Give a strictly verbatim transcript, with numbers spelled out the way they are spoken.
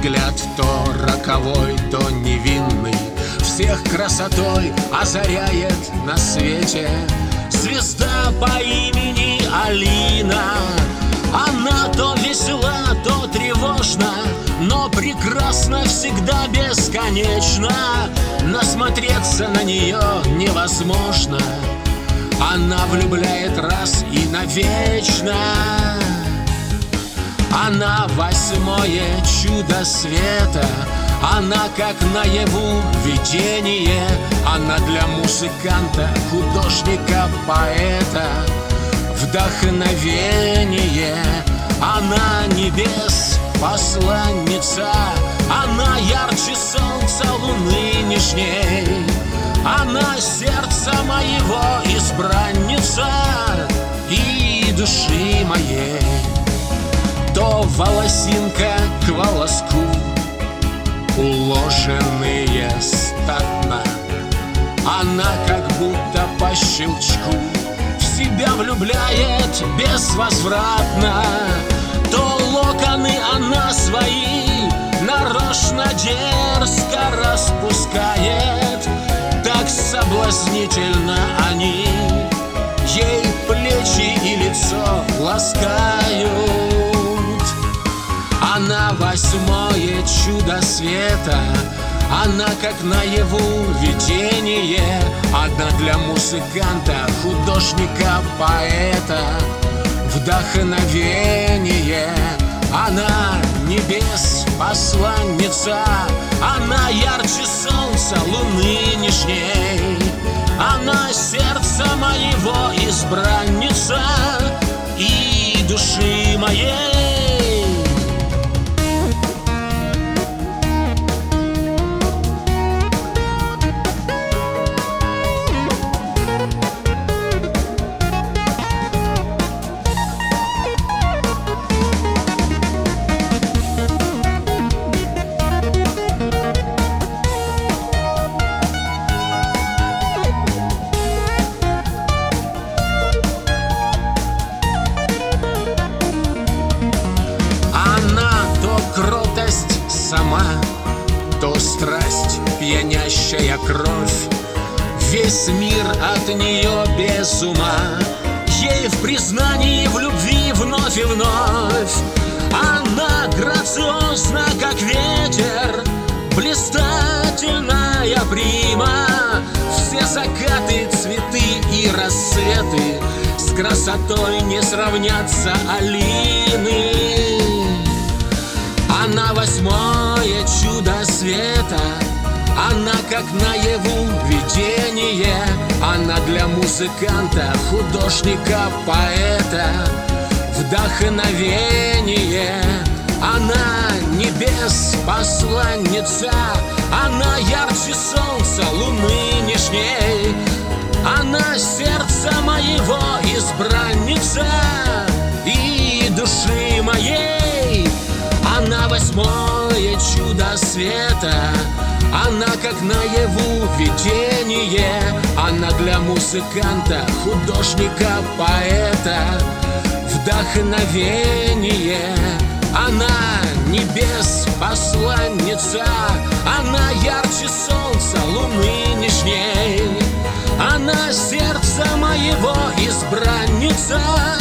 взгляд то роковой, то невинный, всех красотой озаряет на свете. Звезда по имени Алина, она то весела, то тревожна, но прекрасна всегда бесконечно. Насмотреться на нее невозможно, она влюбляет раз и навечно. Она восьмое чудо света, она как наяву видение, она для музыканта, художника, поэта вдохновение. Она небес посланница, она ярче солнца, луны нежней, она сердца моего избранница и души моей. То волосинка к волоску, уложенные статно, она как будто по щелчку в себя влюбляет безвозвратно. То локоны она свои нарочно дерзко распускает, так соблазнительно они ей плечи и лицо ласкают. Она восьмое чудо света, она как наяву видение, она для музыканта, художника, поэта вдохновение. Она небес посланница, она ярче солнца, луны нежней, она сердца моего избранница и души моей. Сама, то страсть, пьянящая кровь, весь мир от нее без ума, ей в признании в любви вновь и вновь. Она грациозна, как ветер, блистательная прима, все закаты, цветы и рассветы с красотой не сравнятся Алины. Она восьмое чудо света, она как наяву видение, она для музыканта, художника, поэта вдохновение. Она небес посланница, она ярче солнца, луны нежней, она сердца моего избранница и души моей. Она восьмое чудо света, она как наяву видение, она для музыканта, художника, поэта вдохновение. Она небес посланница, она ярче солнца, луны нежней, она сердца моего избранница